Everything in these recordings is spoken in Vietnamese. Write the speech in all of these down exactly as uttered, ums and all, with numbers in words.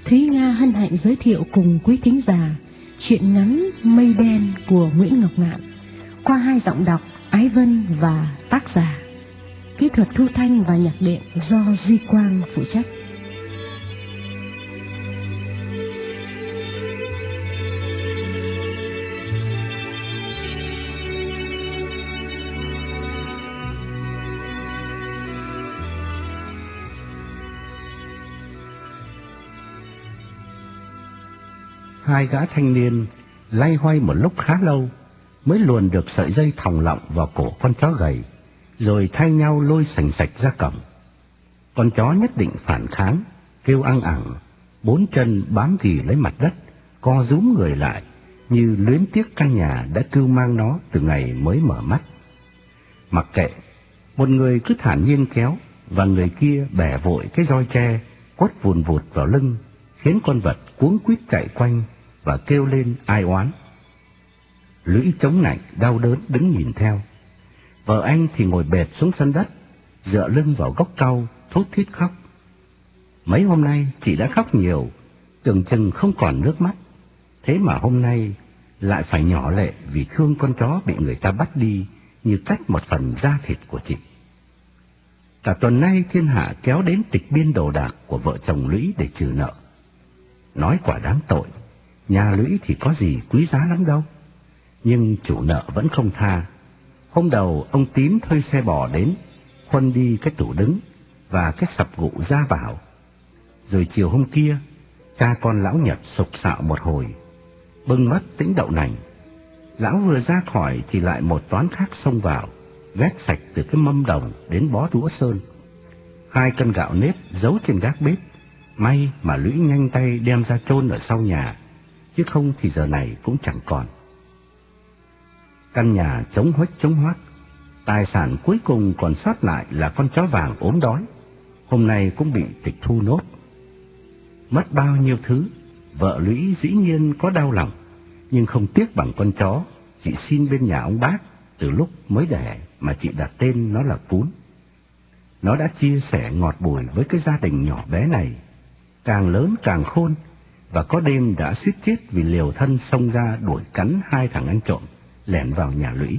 Thúy Nga hân hạnh giới thiệu cùng quý thính giả truyện ngắn Mây Đen của Nguyễn Ngọc Ngạn qua hai giọng đọc Ái Vân và tác giả. Kỹ thuật thu thanh và nhạc đệm do Duy Quang phụ trách. Hai gã thanh niên loay hoay một lúc khá lâu mới luồn được sợi dây thòng lọng vào cổ con chó gầy, rồi thay nhau lôi sành sạch ra cổng. Con chó nhất định phản kháng, kêu ăng ẳng, bốn chân bám ghì lấy mặt đất, co rúm người lại như luyến tiếc căn nhà đã cưu mang nó từ ngày mới mở mắt. Mặc kệ, một người cứ thản nhiên kéo và người kia bẻ vội cái roi tre quất vùn vụt vào lưng, khiến con vật cuống quýt chạy quanh và kêu lên ai oán. Lũy chống nạnh đau đớn đứng nhìn theo. Vợ anh thì ngồi bệt xuống sân đất, dựa lưng vào gốc cau thút thít khóc. Mấy hôm nay chị đã khóc nhiều, tưởng chừng không còn nước mắt, thế mà hôm nay lại phải nhỏ lệ vì thương con chó bị người ta bắt đi như cắt một phần da thịt của chị. Cả tuần nay thiên hạ kéo đến tịch biên đồ đạc của vợ chồng Lũy để trừ nợ. Nói quả đáng tội, nhà Lũy thì có gì quý giá lắm đâu, nhưng chủ nợ vẫn không tha. Hôm đầu ông Tín thuê xe bò đến, khuân đi cái tủ đứng và cái sập gụ ra vào. Rồi chiều hôm kia, cha con lão Nhật sục sạo một hồi, bưng mất tĩnh đậu nành. Lão vừa ra khỏi thì lại một toán khác xông vào, vét sạch từ cái mâm đồng đến bó đũa sơn. Hai cân gạo nếp giấu trên gác bếp, may mà Lũy nhanh tay đem ra chôn ở sau nhà, chứ không thì giờ này cũng chẳng còn. Căn nhà trống huếch trống hoác, tài sản cuối cùng còn sót lại là con chó vàng ốm đói, hôm nay cũng bị tịch thu nốt. Mất bao nhiêu thứ, vợ Lũy dĩ nhiên có đau lòng, nhưng không tiếc bằng con chó chị xin bên nhà ông bác từ lúc mới đẻ mà chị đặt tên nó là Cún. Nó đã chia sẻ ngọt bùi với cái gia đình nhỏ bé này, càng lớn càng khôn, và có đêm đã suýt chết vì liều thân xông ra đuổi cắn hai thằng ăn trộm lẻn vào nhà Lũy.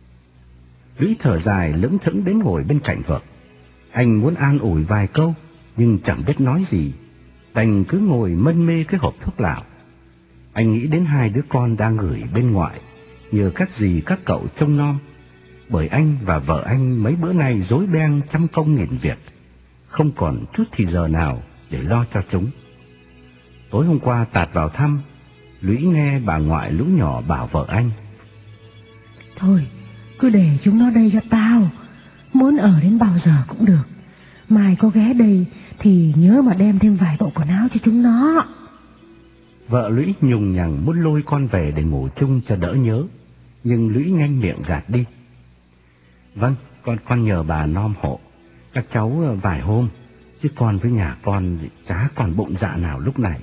Lũy thở dài lững thững đến ngồi bên cạnh vợ. Anh muốn an ủi vài câu nhưng chẳng biết nói gì, đành cứ ngồi mân mê cái hộp thuốc lào. Anh nghĩ đến hai đứa con đang gửi bên ngoại, nhờ các dì các cậu trông nom, bởi anh và vợ anh mấy bữa nay rối beng trăm công nghìn việc, không còn chút thì giờ nào để lo cho chúng. Tối hôm qua tạt vào thăm, Lũy nghe bà ngoại Lũ nhỏ bảo vợ anh: Thôi, cứ để chúng nó đây cho tao, muốn ở đến bao giờ cũng được. Mai có ghé đây thì nhớ mà đem thêm vài bộ quần áo cho chúng nó. Vợ Lũy nhùng nhằng muốn lôi con về để ngủ chung cho đỡ nhớ, nhưng Lũy nhanh miệng gạt đi. Vâng, con con nhờ bà nom hộ các cháu vài hôm, chứ con với nhà con chả còn bụng dạ nào lúc này.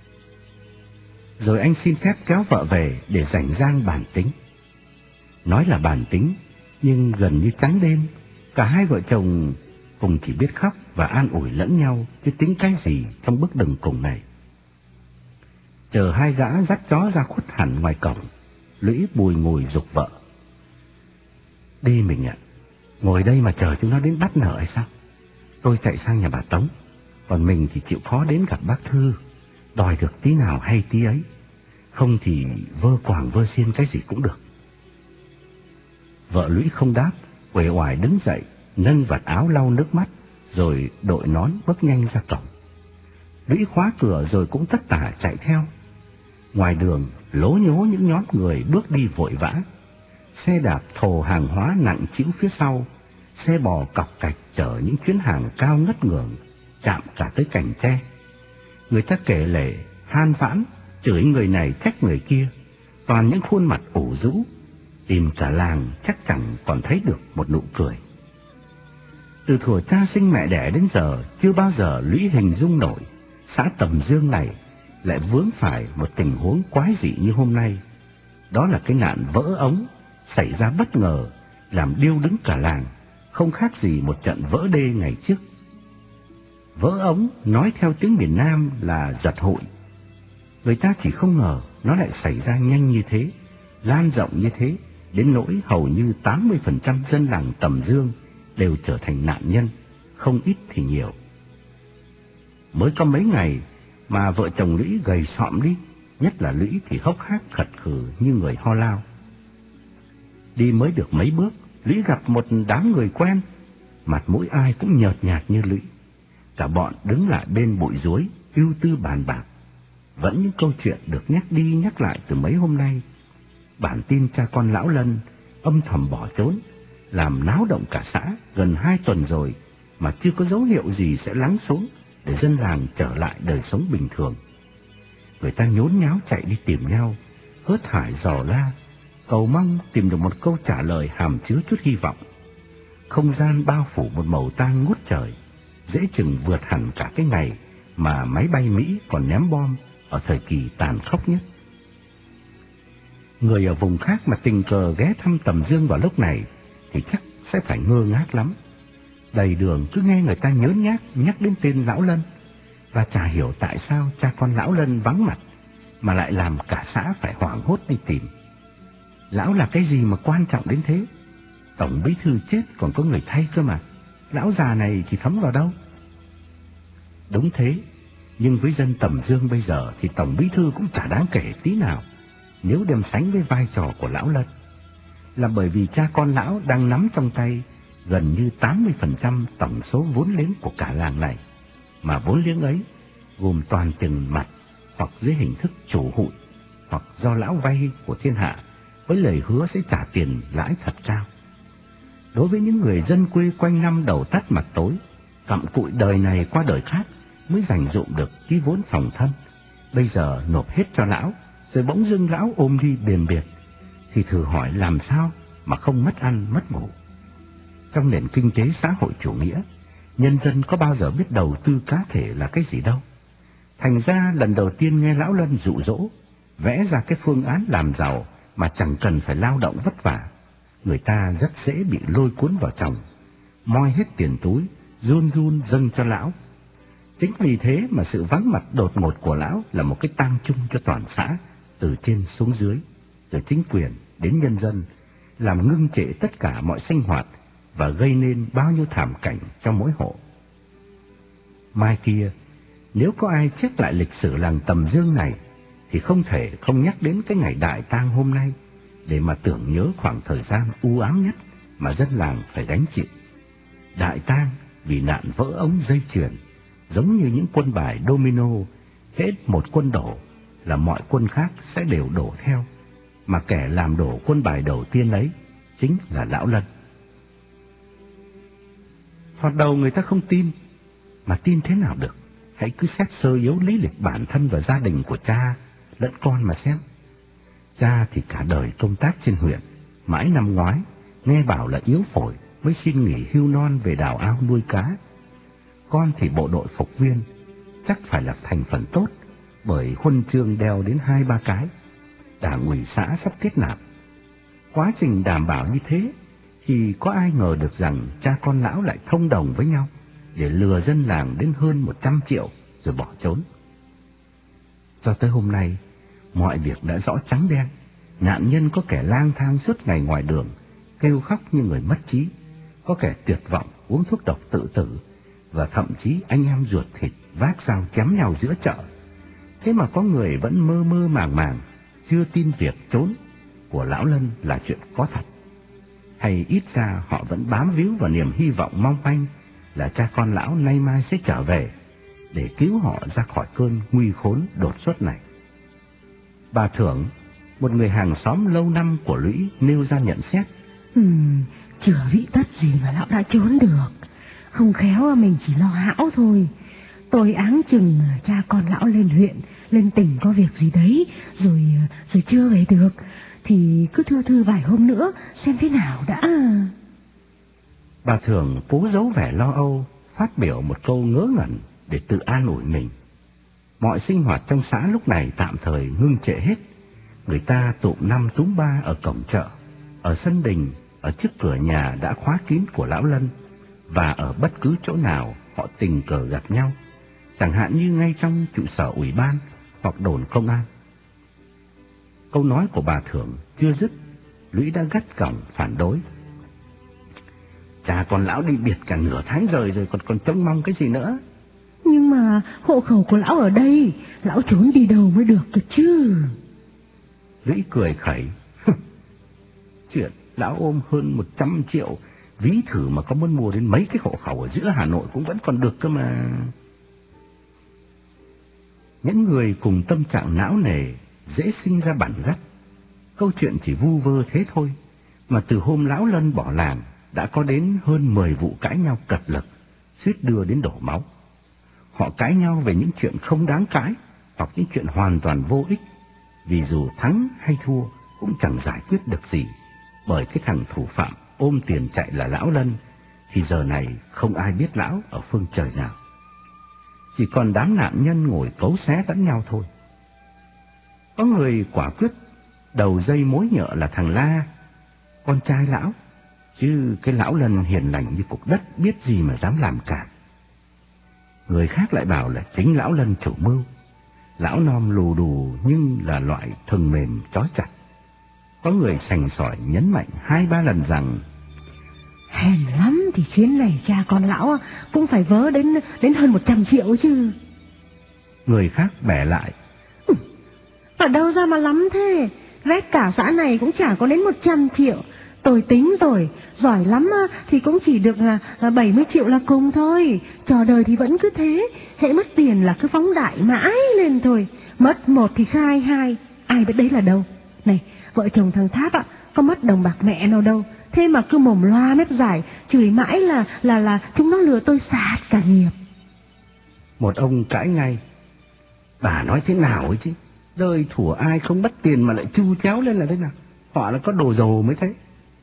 Rồi anh xin phép kéo vợ về để rảnh rang bàn tính. Nói là bàn tính, nhưng gần như trắng đêm, cả hai vợ chồng cùng chỉ biết khóc và an ủi lẫn nhau, chứ tính cái gì trong bước đường cùng này. Chờ hai gã dắt chó ra khuất hẳn ngoài cổng, Lũy bùi ngùi giục vợ: Đi mình ạ, ngồi đây mà chờ chúng nó đến bắt nợ hay sao? Tôi chạy sang nhà bà Tống, còn mình thì chịu khó đến gặp bác Thư, đòi được tí nào hay tí ấy, không thì vơ quàng vơ xiên cái gì cũng được. Vợ Lũy không đáp, uể oải đứng dậy, nâng vạt áo lau nước mắt, rồi đội nón bước nhanh ra cổng. Lũy khóa cửa rồi cũng tất tả chạy theo. Ngoài đường lố nhố những nhóm người bước đi vội vã, xe đạp thồ hàng hóa nặng trĩu phía sau, xe bò cọc cạch chở những chuyến hàng cao ngất ngưởng, chạm cả tới cành tre. Người ta kể lể, than vãn, chửi người này trách người kia, toàn những khuôn mặt ủ rũ, tìm cả làng chắc chẳng còn thấy được một nụ cười. Từ thuở cha sinh mẹ đẻ đến giờ, chưa bao giờ Lũy hình dung nổi xã Tầm Dương này lại vướng phải một tình huống quái dị như hôm nay. Đó là cái nạn vỡ ống xảy ra bất ngờ, làm điêu đứng cả làng, không khác gì một trận vỡ đê ngày trước. Vỡ ống nói theo tiếng miền Nam là giật hụi. Người ta chỉ không ngờ nó lại xảy ra nhanh như thế, lan rộng như thế, đến nỗi hầu như tám mươi phần trăm dân làng Tầm Dương đều trở thành nạn nhân, không ít thì nhiều. Mới có mấy ngày mà vợ chồng Lũy gầy xọm đi, nhất là Lũy thì hốc hác khật khử như người ho lao. Đi mới được mấy bước, Lũy gặp một đám người quen, mặt mũi ai cũng nhợt nhạt như Lũy. Cả bọn đứng lại bên bụi ruối, ưu tư bàn bạc. Vẫn những câu chuyện được nhắc đi nhắc lại từ mấy hôm nay. Bản tin cha con lão Lân âm thầm bỏ trốn, làm náo động cả xã gần hai tuần rồi mà chưa có dấu hiệu gì sẽ lắng xuống để dân làng trở lại đời sống bình thường. Người ta nhốn nháo chạy đi tìm nhau, hớt hải dò la, cầu mong tìm được một câu trả lời hàm chứa chút hy vọng. Không gian bao phủ một màu tang ngút trời, dễ chừng vượt hẳn cả cái ngày mà máy bay Mỹ còn ném bom ở thời kỳ tàn khốc nhất. Người ở vùng khác mà tình cờ ghé thăm Tầm Dương vào lúc này thì chắc sẽ phải ngơ ngác lắm. Đầy đường cứ nghe người ta nhớn nhác nhắc đến tên lão Lân, và chả hiểu tại sao cha con lão Lân vắng mặt mà lại làm cả xã phải hoảng hốt đi tìm. Lão là cái gì mà quan trọng đến thế? Tổng bí thư chết còn có người thay cơ mà, lão già này thì thấm vào đâu? Đúng thế, nhưng với dân Tầm Dương bây giờ thì tổng bí thư cũng chả đáng kể tí nào nếu đem sánh với vai trò của lão Lân. Là bởi vì cha con lão đang nắm trong tay gần như tám mươi phần trăm tổng số vốn liếng của cả làng này, mà vốn liếng ấy gồm toàn tiền mặt hoặc dưới hình thức chủ hụi, hoặc do lão vay của thiên hạ với lời hứa sẽ trả tiền lãi thật cao. Đối với những người dân quê quanh năm đầu tắt mặt tối, cặm cụi đời này qua đời khác mới dành dụm được cái vốn phòng thân, bây giờ nộp hết cho lão, rồi bỗng dưng lão ôm đi biền biệt, thì thử hỏi làm sao mà không mất ăn mất ngủ. Trong nền kinh tế xã hội chủ nghĩa, nhân dân có bao giờ biết đầu tư cá thể là cái gì đâu. Thành ra lần đầu tiên nghe lão Lân dụ dỗ vẽ ra cái phương án làm giàu mà chẳng cần phải lao động vất vả, người ta rất dễ bị lôi cuốn vào trong, moi hết tiền túi, run run dâng cho lão. Chính vì thế mà sự vắng mặt đột ngột của lão là một cái tang chung cho toàn xã, từ trên xuống dưới, từ chính quyền đến nhân dân, làm ngưng trệ tất cả mọi sinh hoạt và gây nên bao nhiêu thảm cảnh cho mỗi hộ. Mai kia, nếu có ai chép lại lịch sử làng Tầm Dương này thì không thể không nhắc đến cái ngày đại tang hôm nay, để mà tưởng nhớ khoảng thời gian u ám nhất mà dân làng phải gánh chịu. Đại tang vì nạn vỡ ống dây chuyền, giống như những quân bài domino, hết một quân đổ là mọi quân khác sẽ đều đổ theo, mà kẻ làm đổ quân bài đầu tiên ấy chính là lão Lân. Thoạt đầu người ta không tin, mà tin thế nào được? Hãy cứ xét sơ yếu lý lịch bản thân và gia đình của cha lẫn con mà xem. Cha thì cả đời công tác trên huyện, mãi năm ngoái nghe bảo là yếu phổi mới xin nghỉ hưu non về đào ao nuôi cá. Con thì bộ đội phục viên, chắc phải là thành phần tốt, bởi huân chương đeo đến hai ba cái. Đảng ủy xã sắp kết nạp. Quá trình đảm bảo như thế thì có ai ngờ được rằng cha con lão lại thông đồng với nhau để lừa dân làng đến hơn một trăm triệu rồi bỏ trốn. Cho tới hôm nay, mọi việc đã rõ trắng đen. Nạn nhân có kẻ lang thang suốt ngày ngoài đường, kêu khóc như người mất trí, có kẻ tuyệt vọng uống thuốc độc tự tử, và thậm chí anh em ruột thịt vác dao chém nhau giữa chợ. Thế mà có người vẫn mơ mơ màng màng, chưa tin việc trốn của lão Lân là chuyện có thật. Hay ít ra họ vẫn bám víu vào niềm hy vọng mong manh là cha con lão nay mai sẽ trở về để cứu họ ra khỏi cơn nguy khốn đột xuất này. Bà Thưởng, một người hàng xóm lâu năm của Lũy, nêu ra nhận xét. Ừm, chửa vị tất gì mà lão đã trốn được. Không khéo mình chỉ lo hão thôi. Tôi áng chừng cha con lão lên huyện, lên tỉnh có việc gì đấy, rồi rồi chưa về được, thì cứ thư thư vài hôm nữa xem thế nào đã. Bà Thưởng cố giấu vẻ lo âu, phát biểu một câu ngớ ngẩn để tự an ủi mình. Mọi sinh hoạt trong xã lúc này tạm thời ngưng trệ hết. Người ta tụm năm túm ba ở cổng chợ, ở sân đình, ở trước cửa nhà đã khóa kín của lão Lân, và ở bất cứ chỗ nào họ tình cờ gặp nhau, chẳng hạn như ngay trong trụ sở ủy ban hoặc đồn công an. Câu nói của bà Thưởng chưa dứt, Lũy đã gắt gỏng phản đối. Cha con lão đi biệt cả nửa tháng rồi rồi còn còn trông mong cái gì nữa. Nhưng mà hộ khẩu của lão ở đây, lão trốn đi đâu mới được cơ chứ. Lũy cười khẩy. Chuyện lão ôm hơn một trăm triệu, ví thử mà có muốn mua đến mấy cái hộ khẩu ở giữa Hà Nội cũng vẫn còn được cơ mà. Những người cùng tâm trạng não nề dễ sinh ra bản gắt. Câu chuyện chỉ vu vơ thế thôi, mà từ hôm lão Lân bỏ làng đã có đến hơn mười vụ cãi nhau cật lực, suýt đưa đến đổ máu. Họ cãi nhau về những chuyện không đáng cãi hoặc những chuyện hoàn toàn vô ích, vì dù thắng hay thua cũng chẳng giải quyết được gì, bởi cái thằng thủ phạm ôm tiền chạy là lão Lân thì giờ này không ai biết lão ở phương trời nào. Chỉ còn đám nạn nhân ngồi cấu xé lẫn nhau thôi. Có người quả quyết đầu dây mối nhợ là thằng La, con trai lão, chứ cái lão Lân hiền lành như cục đất biết gì mà dám làm cản. Người khác lại bảo là chính lão Lân chủ mưu. Lão nom lù đù nhưng là loại thừng mềm trói chặt. Có người sành sỏi nhấn mạnh hai ba lần rằng hèn lắm thì chuyến này cha con lão cũng phải vớ đến đến hơn một trăm triệu chứ. Người khác bẻ lại. Ở đâu ra mà lắm thế, vét cả xã này cũng chả có đến một trăm triệu. Tôi tính rồi, giỏi lắm thì cũng chỉ được bảy mươi triệu là cùng thôi. Trò đời thì vẫn cứ thế, hễ mất tiền là cứ phóng đại mãi lên thôi. Mất một thì khai hai, ai biết đấy là đâu. Này, vợ chồng thằng Tháp ạ, có mất đồng bạc mẹ nào đâu, thế mà cứ mồm loa mép dài, chửi mãi là là là chúng nó lừa tôi sạt cả nghiệp. Một ông cãi ngay. Bà nói thế nào ấy chứ, đời thủa ai không mất tiền mà lại chu chéo lên là thế nào, họ là có đồ dồ mới thế.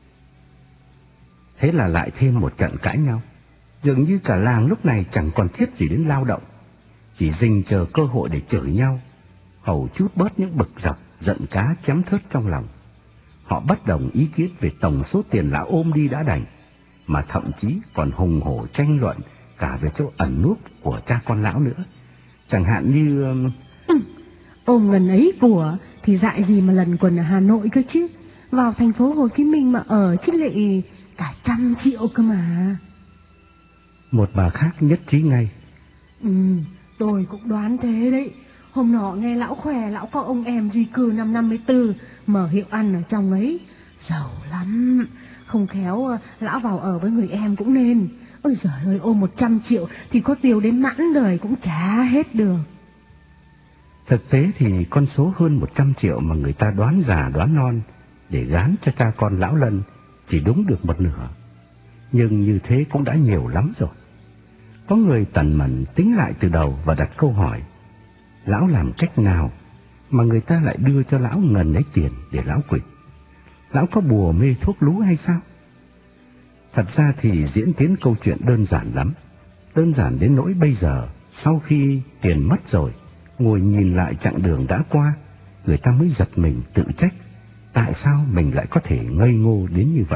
Thế là lại thêm một trận cãi nhau. Dường như cả làng lúc này chẳng còn thiết gì đến lao động, chỉ dình chờ cơ hội để chửi nhau, hầu chút bớt những bực dọc giận cá chém thớt trong lòng. Họ bất đồng ý kiến về tổng số tiền lão ôm đi đã đành, mà thậm chí còn hùng hổ tranh luận cả về chỗ ẩn núp của cha con lão nữa. Chẳng hạn như ừ, ôm ngần ấy của thì dại gì mà lần quần ở Hà Nội cơ chứ, vào thành phố Hồ Chí Minh mà ở chứ lại cả trăm triệu cơ mà. Một bà khác nhất trí ngay. Ừ, tôi cũng đoán thế đấy. Hôm nọ nghe lão khỏe lão có ông em di cư năm năm mươi tư mở hiệu ăn ở trong ấy, giàu lắm. Không khéo lão vào ở với người em cũng nên. Ôi giời ơi, ôm một trăm triệu thì có tiêu đến mãn đời cũng chả hết được. Thực tế thì con số hơn một trăm triệu mà người ta đoán già đoán non để gán cho cha con lão Lân chỉ đúng được một nửa. Nhưng như thế cũng đã nhiều lắm rồi. Có người tần mẩn tính lại từ đầu và đặt câu hỏi, lão làm cách nào mà người ta lại đưa cho lão ngần ấy tiền để lão quỵt? Lão có bùa mê thuốc lú hay sao? Thật ra thì diễn tiến câu chuyện đơn giản lắm. Đơn giản đến nỗi bây giờ, sau khi tiền mất rồi, ngồi nhìn lại chặng đường đã qua, người ta mới giật mình tự trách, tại sao mình lại có thể ngây ngô đến như vậy.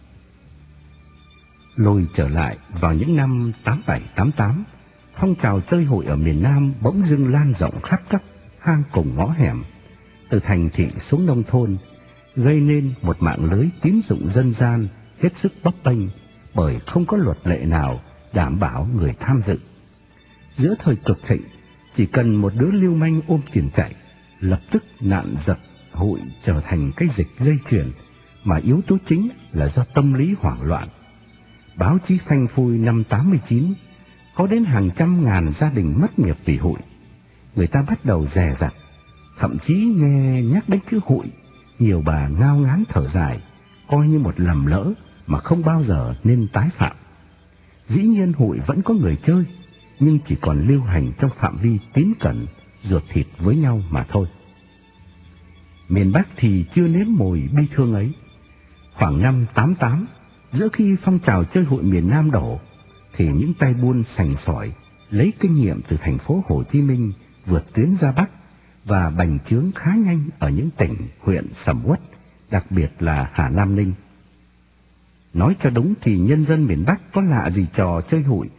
Lùi trở lại vào những năm tám bảy tám tám, phong trào chơi hụi ở miền Nam bỗng dưng lan rộng khắp các hang cùng ngõ hẻm, từ thành thị xuống nông thôn, gây nên một mạng lưới tín dụng dân gian hết sức bấp bênh, bởi không có luật lệ nào đảm bảo người tham dự. Giữa thời cực thịnh, chỉ cần một đứa lưu manh ôm tiền chạy, lập tức nạn giật hụi trở thành cái dịch dây chuyền, mà yếu tố chính là do tâm lý hoảng loạn. Báo chí phanh phui năm tám mươi chín, có đến hàng trăm ngàn gia đình mất nghiệp vì hụi. Người ta bắt đầu dè dặt, thậm chí nghe nhắc đến chữ hụi, nhiều bà ngao ngán thở dài, coi như một lầm lỡ mà không bao giờ nên tái phạm. Dĩ nhiên hụi vẫn có người chơi, nhưng chỉ còn lưu hành trong phạm vi tín cẩn, ruột thịt với nhau mà thôi. Miền Bắc thì chưa nếm mùi bi thương ấy. Khoảng năm tám tám, giữa khi phong trào chơi hụi miền Nam đổ, thì những tay buôn sành sỏi lấy kinh nghiệm từ thành phố Hồ Chí Minh vượt tuyến ra Bắc và bành trướng khá nhanh ở những tỉnh, huyện sầm uất, đặc biệt là Hà Nam Ninh. Nói cho đúng thì nhân dân miền Bắc có lạ gì trò chơi hụi,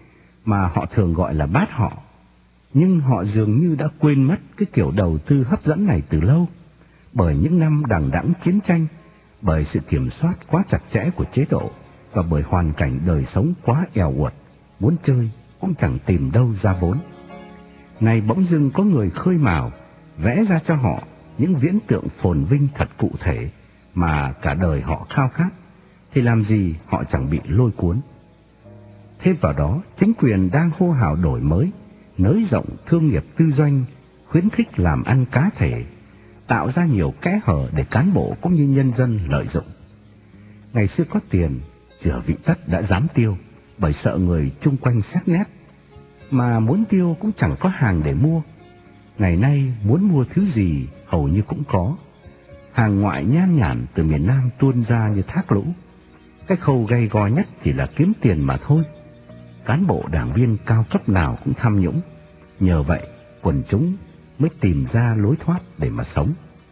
mà họ thường gọi là bát họ. Nhưng họ dường như đã quên mất cái kiểu đầu tư hấp dẫn này từ lâu, bởi những năm đằng đẵng chiến tranh, bởi sự kiểm soát quá chặt chẽ của chế độ và bởi hoàn cảnh đời sống quá eo uột, muốn chơi cũng chẳng tìm đâu ra vốn. Này bỗng dưng có người khơi mào, vẽ ra cho họ những viễn tượng phồn vinh thật cụ thể mà cả đời họ khao khát, thì làm gì họ chẳng bị lôi cuốn. Thêm vào đó, chính quyền đang hô hào đổi mới, nới rộng thương nghiệp tư doanh, khuyến khích làm ăn cá thể, tạo ra nhiều kẽ hở để cán bộ cũng như nhân dân lợi dụng. Ngày xưa có tiền, chửa vị tất đã dám tiêu, bởi sợ người chung quanh xét nét, mà muốn tiêu cũng chẳng có hàng để mua. Ngày nay muốn mua thứ gì hầu như cũng có. Hàng ngoại nhan nhản từ miền Nam tuôn ra như thác lũ. Cái khâu gay go nhất chỉ là kiếm tiền mà thôi. Cán bộ đảng viên cao cấp nào cũng tham nhũng. Nhờ vậy quần chúng mới tìm ra lối thoát để mà sống.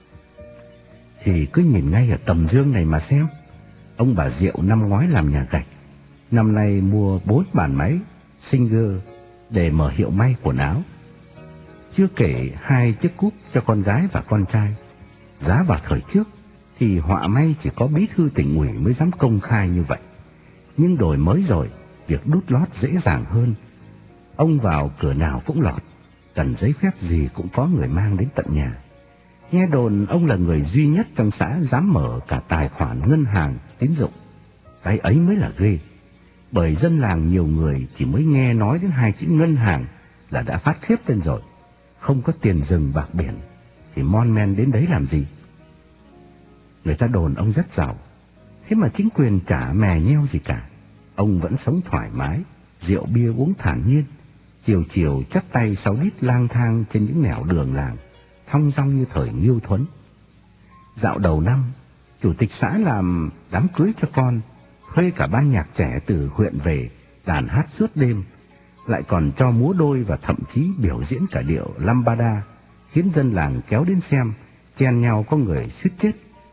Thì cứ nhìn ngay ở Tầm Dương này mà xem. Ông bà Diệu năm ngoái làm nhà gạch, năm nay mua bốn bàn máy Singer để mở hiệu may quần áo. Chưa kể hai chiếc cúp cho con gái và con trai. Giá vào thời trước thì họa may chỉ có bí thư tỉnh ủy mới dám công khai như vậy. Nhưng đổi mới rồi, việc đút lót dễ dàng hơn. Ông vào cửa nào cũng lọt, cần giấy phép gì cũng có người mang đến tận nhà. Nghe đồn ông là người duy nhất trong xã dám mở cả tài khoản ngân hàng tín dụng. Cái ấy mới là ghê, bởi dân làng nhiều người chỉ mới nghe nói đến hai chữ ngân hàng là đã phát khiếp lên rồi. Không có tiền rừng bạc biển thì mon men đến đấy làm gì. Người ta đồn ông rất giàu, thế mà chính quyền chả mè nheo gì cả. Ông vẫn sống thoải mái, rượu bia uống thản nhiên, chiều chiều chắp tay sáu đít lang thang trên những nẻo đường làng, thong dong như thời Nghiêu Thuấn. Dạo đầu năm, chủ tịch xã làm đám cưới cho con, thuê cả ban nhạc trẻ từ huyện về đàn hát suốt đêm, lại còn cho múa đôi và thậm chí biểu diễn cả điệu lambada, khiến dân làng kéo đến xem, chen nhau có người suýt chết.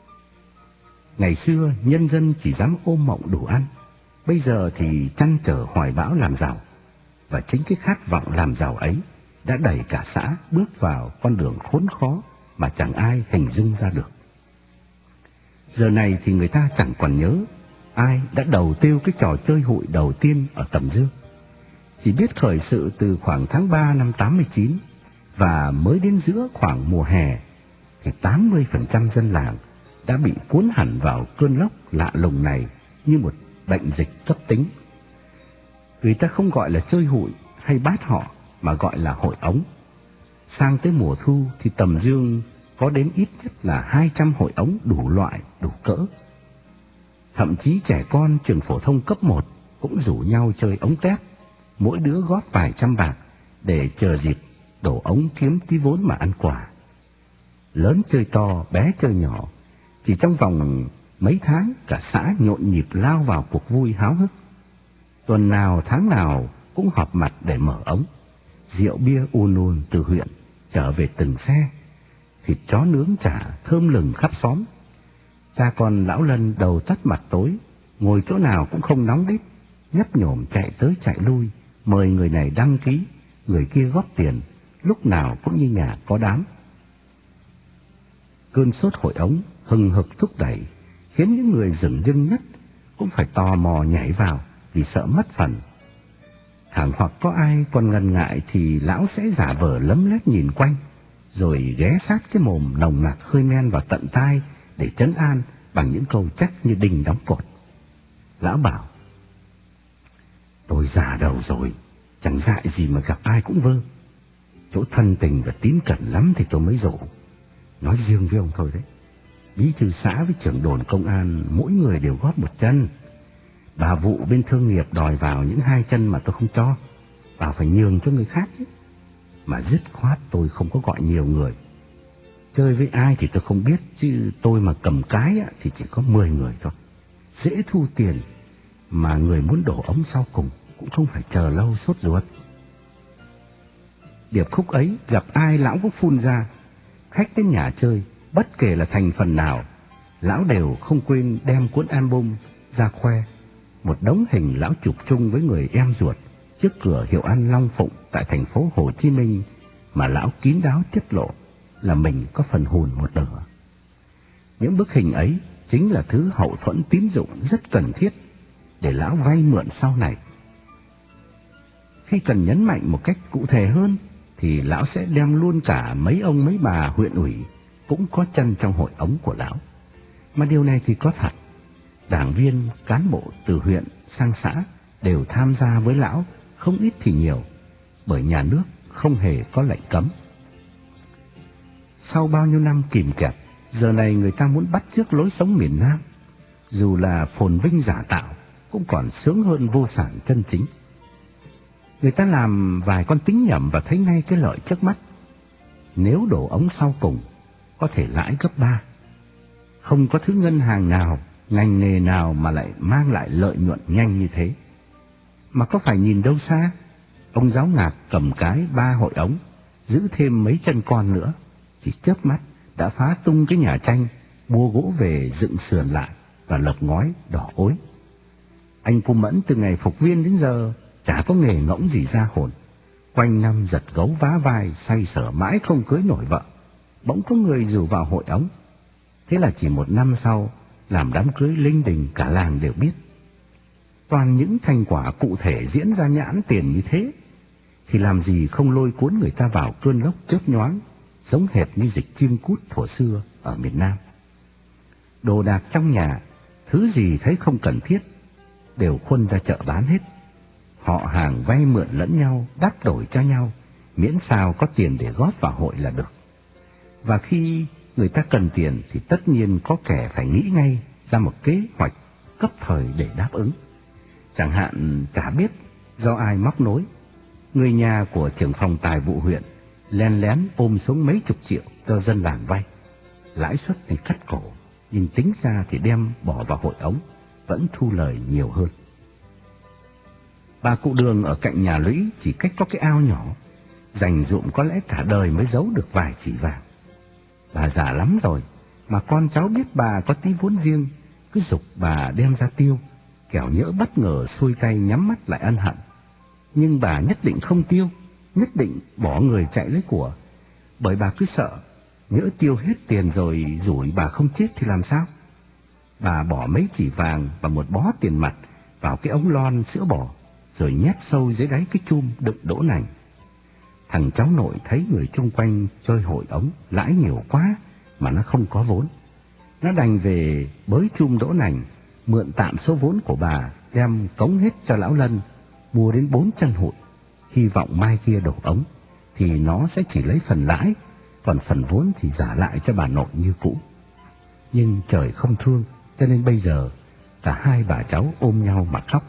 Ngày xưa nhân dân chỉ dám ôm mộng đủ ăn, bây giờ thì trăn trở hoài bão làm giàu, và chính cái khát vọng làm giàu ấy đã đẩy cả xã bước vào con đường khốn khó mà chẳng ai hình dung ra được. Giờ này thì người ta chẳng còn nhớ ai đã đầu tiêu cái trò chơi hụi đầu tiên ở Tầm Dương. Chỉ biết khởi sự từ khoảng tháng ba năm tám mươi chín, và mới đến giữa khoảng mùa hè thì tám mươi phần trăm dân làng đã bị cuốn hẳn vào cơn lốc lạ lùng này như một bệnh dịch cấp tính. Người ta không gọi là chơi hụi hay bát họ mà gọi là hội ống. Sang tới mùa thu thì Tầm Dương có đến ít nhất là hai trăm hội ống đủ loại, đủ cỡ. Thậm chí trẻ con trường phổ thông cấp một cũng rủ nhau chơi ống tép, mỗi đứa góp vài trăm bạc để chờ dịp đổ ống kiếm tí vốn mà ăn quà. Lớn chơi to, bé chơi nhỏ, chỉ trong vòng mấy tháng cả xã nhộn nhịp lao vào cuộc vui háo hức. Tuần nào tháng nào cũng họp mặt để mở ống. Rượu bia ùn ùn từ huyện trở về từng xe, thịt chó nướng chả thơm lừng khắp xóm. Cha con lão Lân đầu tắt mặt tối, ngồi chỗ nào cũng không nóng đít, nhấp nhổm chạy tới chạy lui, mời người này đăng ký, người kia góp tiền, lúc nào cũng như nhà có đám. Cơn sốt hội ống hừng hực thúc đẩy, khiến những người dửng dưng nhất cũng phải tò mò nhảy vào vì sợ mất phần. Thẳng hoặc có ai còn ngần ngại thì lão sẽ giả vờ lấm lét nhìn quanh, rồi ghé sát cái mồm nồng nặc hơi men vào tận tai để trấn an bằng những câu chắc như đinh đóng cột. Lão bảo: "Tôi già đầu rồi, chẳng dại gì mà gặp ai cũng vơ. Chỗ thân tình và tín cẩn lắm thì tôi mới rủ. Nói riêng với ông thôi đấy, bí thư xã với trưởng đồn công an mỗi người đều góp một chân. Bà vụ bên thương nghiệp đòi vào những hai chân mà tôi không cho, bảo phải nhường cho người khác chứ. Mà dứt khoát tôi không có gọi nhiều người. Chơi với ai thì tôi không biết, chứ tôi mà cầm cái thì chỉ có mười người thôi. Dễ thu tiền, mà người muốn đổ ống sau cùng cũng không phải chờ lâu sốt ruột." Điệp khúc ấy gặp ai lão cũng phun ra. Khách đến nhà chơi, bất kể là thành phần nào, lão đều không quên đem cuốn album ra khoe. Một đống hình lão chụp chung với người em ruột trước cửa hiệu ăn Long Phụng tại thành phố Hồ Chí Minh mà lão kín đáo tiết lộ là mình có phần hùn một nửa. Những bức hình ấy chính là thứ hậu thuẫn tín dụng rất cần thiết để lão vay mượn sau này. Khi cần nhấn mạnh một cách cụ thể hơn thì lão sẽ đem luôn cả mấy ông mấy bà huyện ủy cũng có chân trong hội ống của lão. Mà điều này thì có thật. Đảng viên, cán bộ từ huyện sang xã đều tham gia với lão, không ít thì nhiều, bởi nhà nước không hề có lệnh cấm. Sau bao nhiêu năm kìm kẹp, giờ này người ta muốn bắt chước lối sống miền Nam, dù là phồn vinh giả tạo, cũng còn sướng hơn vô sản chân chính. Người ta làm vài con tính nhẩm và thấy ngay cái lợi trước mắt. Nếu đổ ống sau cùng, có thể lãi gấp ba. Không có thứ ngân hàng nào, ngành nghề nào mà lại mang lại lợi nhuận nhanh như thế. Mà có phải nhìn đâu xa, ông Giáo Ngạc cầm cái ba hội ống, giữ thêm mấy chân con nữa, chỉ chớp mắt đã phá tung cái nhà tranh, mua gỗ về dựng sườn lại và lợp ngói đỏ ối. Anh Cu Mẫn từ ngày phục viên đến giờ chả có nghề ngỗng gì ra hồn, quanh năm giật gấu vá vai, say sở mãi không cưới nổi vợ. Bỗng có người rủ vào hội ống. Thế là chỉ một năm sau, làm đám cưới linh đình cả làng đều biết. Toàn những thành quả cụ thể diễn ra nhãn tiền như thế, thì làm gì không lôi cuốn người ta vào cơn lốc chớp nhoáng, giống hệt như dịch chim cút thuở xưa ở miền Nam. Đồ đạc trong nhà, thứ gì thấy không cần thiết, đều khuân ra chợ bán hết. Họ hàng vay mượn lẫn nhau, đắp đổi cho nhau, miễn sao có tiền để góp vào hội là được. Và khi người ta cần tiền thì tất nhiên có kẻ phải nghĩ ngay ra một kế hoạch cấp thời để đáp ứng. Chẳng hạn chả biết do ai móc nối, người nhà của trưởng phòng tài vụ huyện len lén ôm xuống mấy chục triệu cho dân làng vay. Lãi suất thì cắt cổ, nhưng tính ra thì đem bỏ vào hội ống vẫn thu lời nhiều hơn. Bà cụ Đường ở cạnh nhà Lũy chỉ cách có cái ao nhỏ, dành dụm có lẽ cả đời mới giấu được vài chỉ vàng. Bà già lắm rồi, mà con cháu biết bà có tí vốn riêng, cứ giục bà đem ra tiêu, kẻo nhỡ bất ngờ xuôi tay nhắm mắt lại ân hận. Nhưng bà nhất định không tiêu, nhất định bỏ người chạy lấy của, bởi bà cứ sợ nhỡ tiêu hết tiền rồi rủi bà không chết thì làm sao. Bà bỏ mấy chỉ vàng và một bó tiền mặt vào cái ống lon sữa bò, rồi nhét sâu dưới đáy cái chum đựng đỗ nành. Thằng cháu nội thấy người chung quanh chơi hội ống lãi nhiều quá mà nó không có vốn, nó đành về bới chum đỗ nành, mượn tạm số vốn của bà đem cống hết cho lão Lân, mua đến bốn chân hụi, hy vọng mai kia đổ ống thì nó sẽ chỉ lấy phần lãi, còn phần vốn thì trả lại cho bà nội như cũ. Nhưng trời không thương, cho nên bây giờ cả hai bà cháu ôm nhau mà khóc.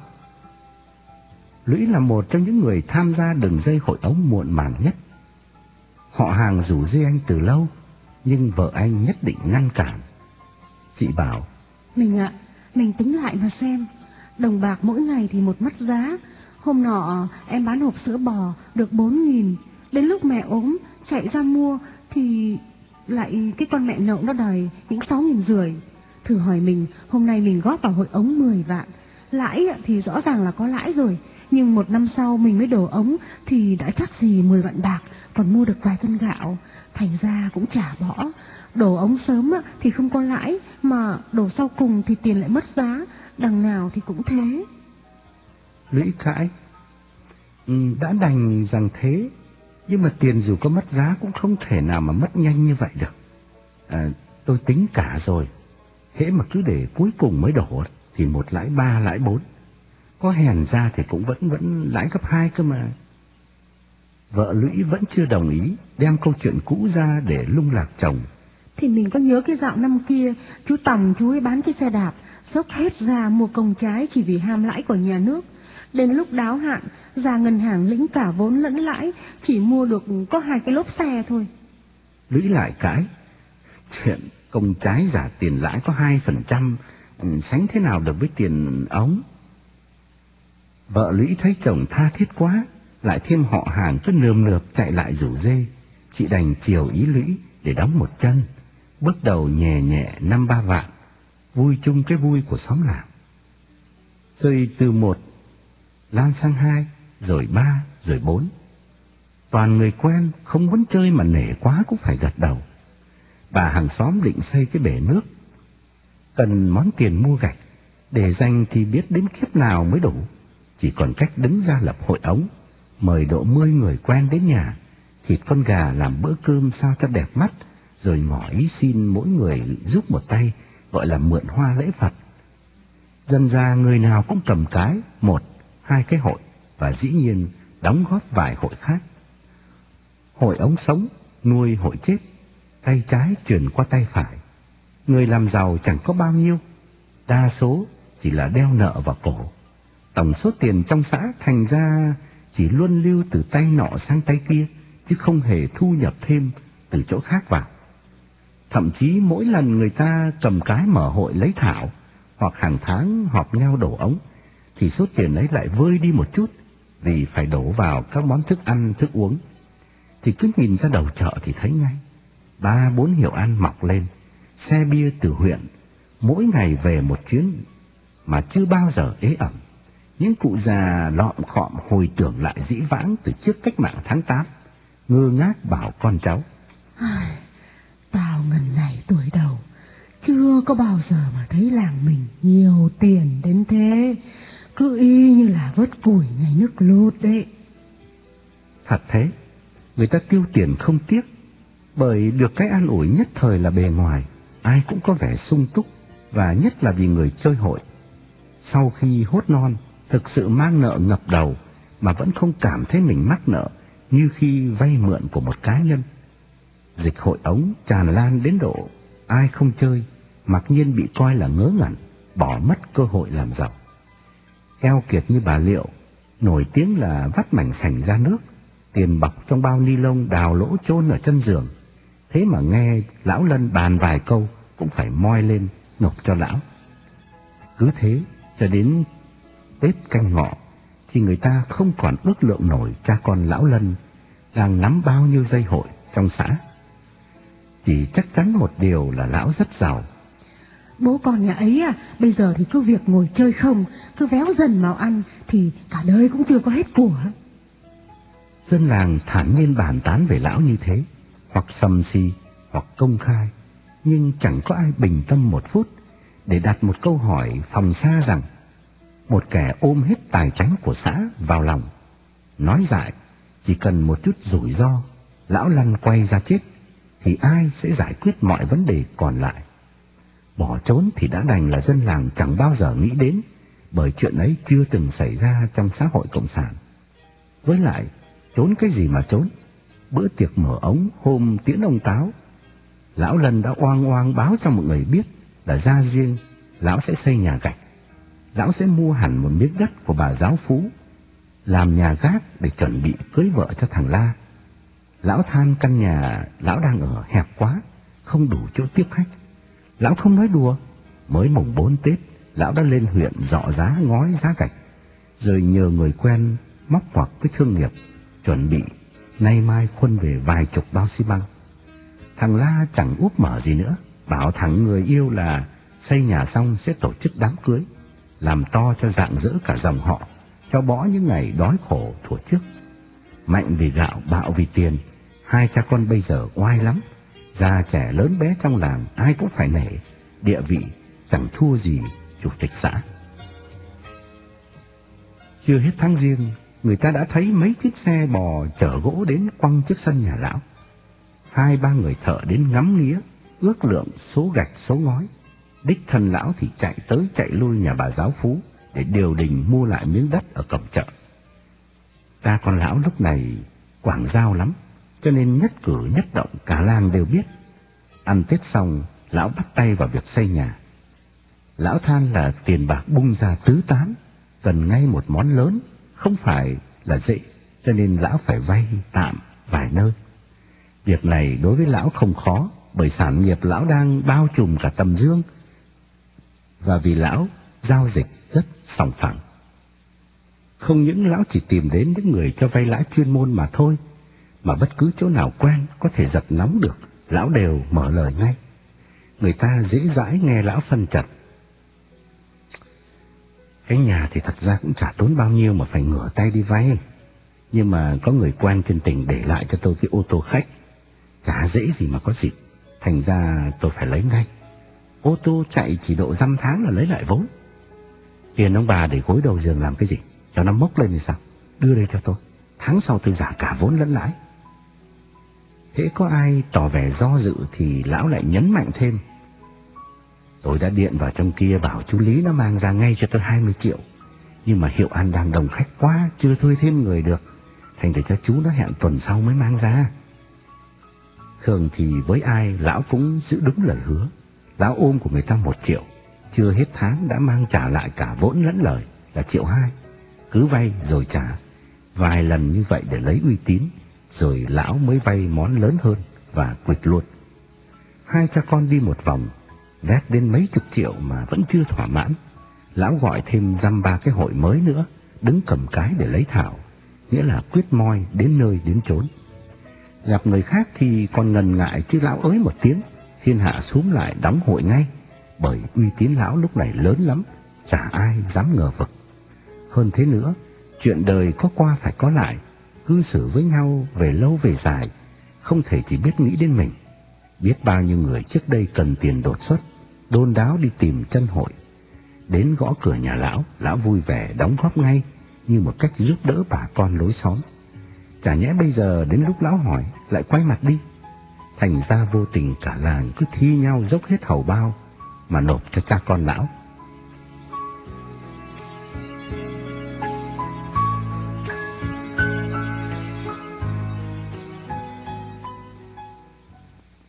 Lũy là một trong những người tham gia đường dây hội ống muộn màng nhất. Họ hàng rủ dê anh từ lâu, nhưng vợ anh nhất định ngăn cản. Chị bảo: Mình ạ, à, mình tính lại mà xem, đồng bạc mỗi ngày thì một mắt giá. Hôm nọ em bán hộp sữa bò được bốn nghìn, đến lúc mẹ ốm chạy ra mua thì lại cái con mẹ nậu nó đòi những sáu nghìn rưỡi. Thử hỏi mình, hôm nay mình góp vào hội ống mười vạn, lãi thì rõ ràng là có lãi rồi, nhưng một năm sau mình mới đổ ống thì đã chắc gì mười vạn bạc, còn mua được vài cân gạo, thành ra cũng chả bỏ. Đổ ống sớm thì không có lãi, mà đổ sau cùng thì tiền lại mất giá, đằng nào thì cũng thế. Lũy cãi: ừ, đã đành rằng thế, nhưng mà tiền dù có mất giá cũng không thể nào mà mất nhanh như vậy được. À, tôi tính cả rồi, hễ mà cứ để cuối cùng mới đổ thì một lãi ba lãi bốn, có hèn ra thì cũng vẫn vẫn lãi gấp hai cơ mà. Vợ Lũy vẫn chưa đồng ý, đem câu chuyện cũ ra để lung lạc chồng. Thì mình có nhớ cái dạo năm kia, chú Tòng chú ấy bán cái xe đạp, xốc hết ra mua công trái chỉ vì ham lãi của nhà nước. Đến lúc đáo hạn, ra ngân hàng lĩnh cả vốn lẫn lãi, chỉ mua được có hai cái lốp xe thôi. Lũy lại cãi: chuyện công trái giả tiền lãi có hai phần trăm, sánh thế nào được với tiền ống. Vợ Lũy thấy chồng tha thiết quá, lại thêm họ hàng cứ nườm nượp chạy lại rủ dê, chị đành chiều ý Lũy để đóng một chân, bước đầu nhẹ nhẹ năm ba vạn, vui chung cái vui của xóm làng. Rồi từ một lan sang hai, rồi ba, rồi bốn. Toàn người quen, không muốn chơi mà nể quá cũng phải gật đầu. Bà hàng xóm định xây cái bể nước, cần món tiền mua gạch, để dành thì biết đến kiếp nào mới đủ. Chỉ còn cách đứng ra lập hội ống, mời độ mươi người quen đến nhà, thịt con gà làm bữa cơm sao cho đẹp mắt, rồi ngỏ ý xin mỗi người giúp một tay, gọi là mượn hoa lễ Phật. Dần ra người nào cũng cầm cái, một, hai cái hội, và dĩ nhiên đóng góp vài hội khác. Hội ống sống, nuôi hội chết, tay trái truyền qua tay phải. Người làm giàu chẳng có bao nhiêu, đa số chỉ là đeo nợ vào cổ. Tổng số tiền trong xã thành ra chỉ luân lưu từ tay nọ sang tay kia, chứ không hề thu nhập thêm từ chỗ khác vào. Thậm chí mỗi lần người ta cầm cái mở hội lấy thảo, hoặc hàng tháng họp nhau đổ ống, thì số tiền ấy lại vơi đi một chút, vì phải đổ vào các món thức ăn, thức uống. Thì cứ nhìn ra đầu chợ thì thấy ngay, ba bốn hiệu ăn mọc lên, xe bia từ huyện, mỗi ngày về một chuyến mà chưa bao giờ ế ẩm. Những cụ già lọm khọm hồi tưởng lại dĩ vãng từ trước cách mạng tháng tám, ngơ ngác bảo con cháu: Tao ngần này tuổi đầu, chưa có bao giờ mà thấy làng mình nhiều tiền đến thế, cứ y như là vớt củi nhảy nước lụt đấy. Thật thế, người ta tiêu tiền không tiếc, bởi được cái an ủi nhất thời là bề ngoài ai cũng có vẻ sung túc, và nhất là vì người chơi hội, sau khi hốt non thực sự mang nợ ngập đầu mà vẫn không cảm thấy mình mắc nợ như khi vay mượn của một cá nhân. Dịch hội ống tràn lan đến độ ai không chơi mặc nhiên bị coi là ngớ ngẩn, bỏ mất cơ hội làm giàu. Keo kiệt như bà Liệu, nổi tiếng là vắt mảnh sành ra nước, tiền bọc trong bao ni lông đào lỗ chôn ở chân giường. Thế mà nghe lão Lân bàn vài câu cũng phải moi lên nộp cho lão. Cứ thế cho đến Tết Canh Ngọ thì người ta không còn ước lượng nổi cha con lão Lân đang nắm bao nhiêu dây hội trong xã. Chỉ chắc chắn một điều là lão rất giàu. Bố con nhà ấy à, bây giờ thì cứ việc ngồi chơi không, cứ véo dần vào ăn thì cả đời cũng chưa có hết của. Dân làng thản nhiên bàn tán về lão như thế, hoặc sầm xì hoặc công khai, nhưng chẳng có ai bình tâm một phút để đặt một câu hỏi phòng xa rằng một kẻ ôm hết tài chánh của xã vào lòng, nói dại chỉ cần một chút rủi ro, lão lăn quay ra chết, thì ai sẽ giải quyết mọi vấn đề còn lại. Bỏ trốn thì đã đành là dân làng chẳng bao giờ nghĩ đến, bởi chuyện ấy chưa từng xảy ra trong xã hội cộng sản. Với lại, trốn cái gì mà trốn? Bữa tiệc mở ống hôm tiễn ông Táo, lão Lân đã oang oang báo cho mọi người biết là ra riêng lão sẽ xây nhà gạch. Lão sẽ mua hẳn một miếng đất của bà giáo Phú làm nhà gác để chuẩn bị cưới vợ cho thằng La. Lão than căn nhà lão đang ở hẹp quá, không đủ chỗ tiếp khách. Lão không nói đùa, mới mùng bốn Tết lão đã lên huyện dọ giá ngói giá gạch, rồi nhờ người quen móc ngoặc với thương nghiệp chuẩn bị nay mai khuân về vài chục bao xi măng. Thằng La chẳng úp mở gì nữa, bảo thẳng người yêu là xây nhà xong sẽ tổ chức đám cưới, làm to cho rạng rỡ cả dòng họ, cho bỏ những ngày đói khổ thuở trước. Mạnh vì gạo, bạo vì tiền, hai cha con bây giờ oai lắm, già trẻ lớn bé trong làng ai cũng phải nể, địa vị chẳng thua gì chủ tịch xã. Chưa hết tháng Giêng, người ta đã thấy mấy chiếc xe bò chở gỗ đến quăng trước sân nhà lão. Hai ba người thợ đến ngắm nghía, ước lượng số gạch số ngói. Đích thân lão thì chạy tới chạy lui nhà bà giáo Phú để điều đình mua lại miếng đất ở cổng chợ. Cha con lão lúc này quảng giao lắm, cho nên nhất cử nhất động cả làng đều biết. Ăn Tết xong, lão bắt tay vào việc xây nhà. Lão than là tiền bạc bung ra tứ tán, cần ngay một món lớn, không phải là dễ, cho nên lão phải vay tạm vài nơi. Việc này đối với lão không khó, bởi sản nghiệp lão đang bao trùm cả Tầm Dương, và vì lão giao dịch rất sòng phẳng. Không những lão chỉ tìm đến những người cho vay lãi chuyên môn mà thôi, mà bất cứ chỗ nào quen có thể giật nóng được, lão đều mở lời ngay. Người ta dễ dãi nghe lão phân trần: cái nhà thì thật ra cũng chả tốn bao nhiêu mà phải ngửa tay đi vay. Nhưng mà có người quen trên tỉnh để lại cho tôi cái ô tô khách, chả dễ gì mà có dịp, thành ra tôi phải lấy ngay. Ô tô chạy chỉ độ dăm tháng là lấy lại vốn. Tiền ông bà để gối đầu giường làm cái gì? Cho nó mốc lên thì sao? Đưa đây cho tôi, tháng sau tôi trả cả vốn lẫn lãi. Thế có ai tỏ vẻ do dự thì lão lại nhấn mạnh thêm: tôi đã điện vào trong kia bảo chú Lý nó mang ra ngay cho tôi hai mươi triệu. Nhưng mà Hiệu An đang đông khách quá, chưa thuê thêm người được, thành để cho chú nó hẹn tuần sau mới mang ra. Thường thì với ai lão cũng giữ đúng lời hứa. Lão ôm của người ta một triệu, chưa hết tháng đã mang trả lại cả vốn lẫn lời là triệu hai. Cứ vay rồi trả vài lần như vậy để lấy uy tín, rồi lão mới vay món lớn hơn và quỵt luôn. Hai cha con đi một vòng, vét đến mấy chục triệu mà vẫn chưa thỏa mãn. Lão gọi thêm dăm ba cái hội mới nữa, đứng cầm cái để lấy thảo, nghĩa là quyết moi đến nơi đến chốn. Gặp người khác thì còn ngần ngại, chứ lão ới một tiếng, thiên hạ xúm lại đóng hội ngay, bởi uy tín lão lúc này lớn lắm, chả ai dám ngờ vực. Hơn thế nữa, chuyện đời có qua phải có lại, cư xử với nhau về lâu về dài, không thể chỉ biết nghĩ đến mình. Biết bao nhiêu người trước đây cần tiền đột xuất, đôn đáo đi tìm chân hội, đến gõ cửa nhà lão, lão vui vẻ đóng góp ngay như một cách giúp đỡ bà con lối xóm. Chả nhẽ bây giờ đến lúc lão hỏi lại quay mặt đi. Thành ra vô tình cả làng cứ thi nhau dốc hết hầu bao mà nộp cho cha con lão.